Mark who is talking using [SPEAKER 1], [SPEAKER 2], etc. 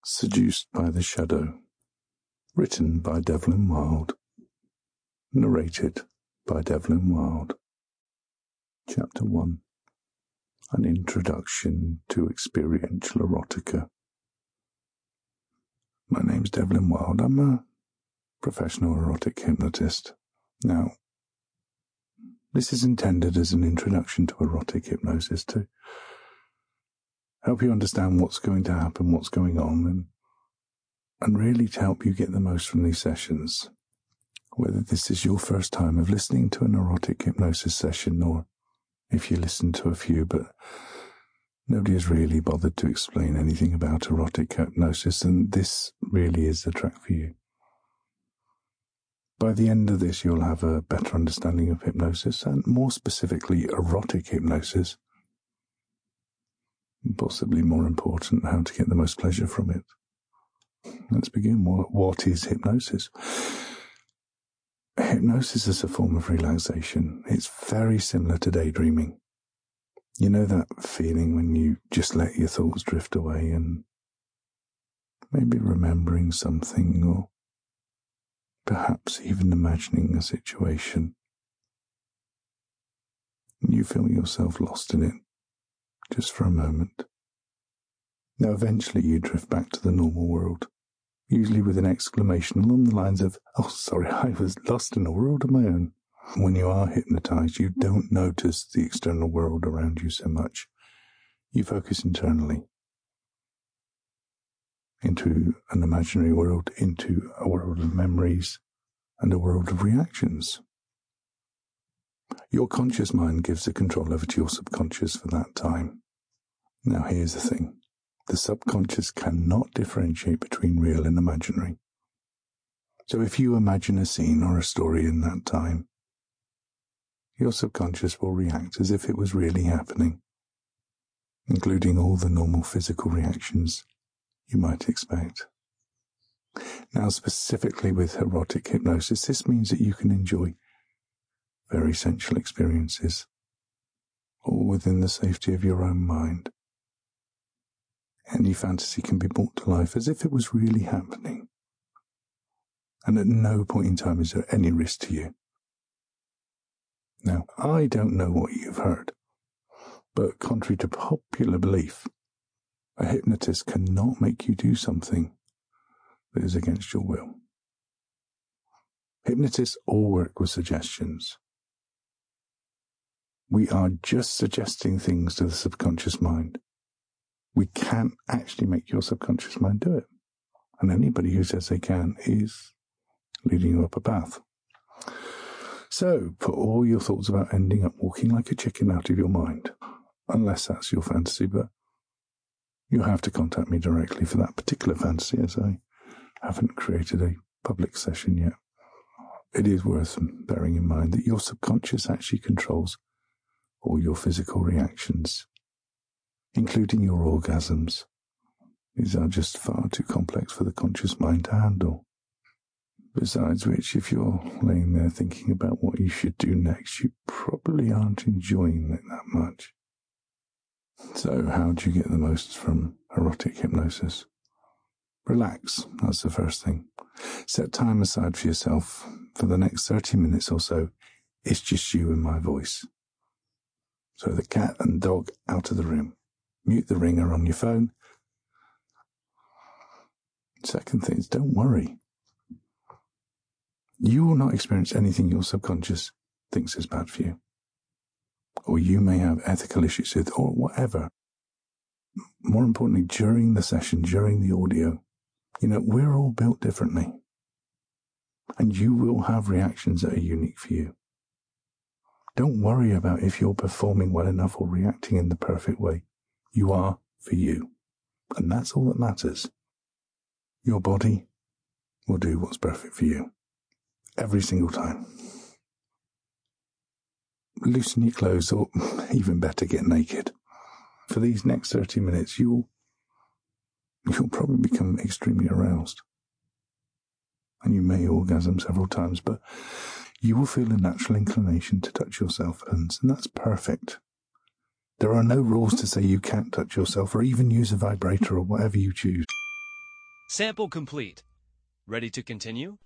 [SPEAKER 1] Seduced by the Shadow. Written by Devlin Wild. Narrated by Devlin Wild. Chapter 1. An Introduction to Experiential Erotica. My name's Devlin Wild. I'm a professional erotic hypnotist. Now, this is intended as an introduction to erotic hypnosis to help you understand what's going to happen, what's going on, and really to help you get the most from these sessions. Whether this is your first time of listening to an erotic hypnosis session, or if you listen to a few, but nobody has really bothered to explain anything about erotic hypnosis, and this really is the track for you. By the end of this, you'll have a better understanding of hypnosis, and more specifically, erotic hypnosis. Possibly more important, how to get the most pleasure from it. Let's begin. What is hypnosis? Hypnosis is a form of relaxation. It's very similar to daydreaming. You know that feeling when you just let your thoughts drift away and maybe remembering something, or perhaps even imagining a situation. You feel yourself lost in it, just for a moment. Now eventually you drift back to the normal world, usually with an exclamation along the lines of, "Oh, sorry, I was lost in a world of my own." When you are hypnotized, you don't notice the external world around you so much. You focus internally into an imaginary world, into a world of memories, and a world of reactions. Your conscious mind gives the control over to your subconscious for that time. Now here's the thing. The subconscious cannot differentiate between real and imaginary. So if you imagine a scene or a story in that time, your subconscious will react as if it was really happening, including all the normal physical reactions you might expect. Now, specifically with erotic hypnosis, this means that you can enjoy very sensual experiences, all within the safety of your own mind. Any fantasy can be brought to life as if it was really happening, and at no point in time is there any risk to you. Now, I don't know what you've heard, but contrary to popular belief, a hypnotist cannot make you do something that is against your will. Hypnotists all work with suggestions. We are just suggesting things to the subconscious mind. We can't actually make your subconscious mind do it. And anybody who says they can is leading you up a path. So, put all your thoughts about ending up walking like a chicken out of your mind, unless that's your fantasy, but you'll have to contact me directly for that particular fantasy, as I haven't created a public session yet. It is worth bearing in mind that your subconscious actually controls all your physical reactions, including your orgasms. These are just far too complex for the conscious mind to handle. Besides which, if you're laying there thinking about what you should do next, you probably aren't enjoying it that much. So how do you get the most from erotic hypnosis? Relax, that's the first thing. Set time aside for yourself. For the next 30 minutes or so, it's just you and my voice. So the cat and dog out of the room. Mute the ringer on your phone. Second thing is, don't worry. You will not experience anything your subconscious thinks is bad for you, or you may have ethical issues with, or whatever. More importantly, during the session, during the audio, we're all built differently, and you will have reactions that are unique for you. Don't worry about if you're performing well enough or reacting in the perfect way. You are for you, and that's all that matters. Your body will do what's perfect for you, every single time. Loosen your clothes, or even better, get naked. For these next 30 minutes, you'll probably become extremely aroused. And you may orgasm several times, but you will feel a natural inclination to touch yourself, and that's perfect. There are no rules to say you can't touch yourself or even use a vibrator or whatever you choose.
[SPEAKER 2] Sample complete. Ready to continue?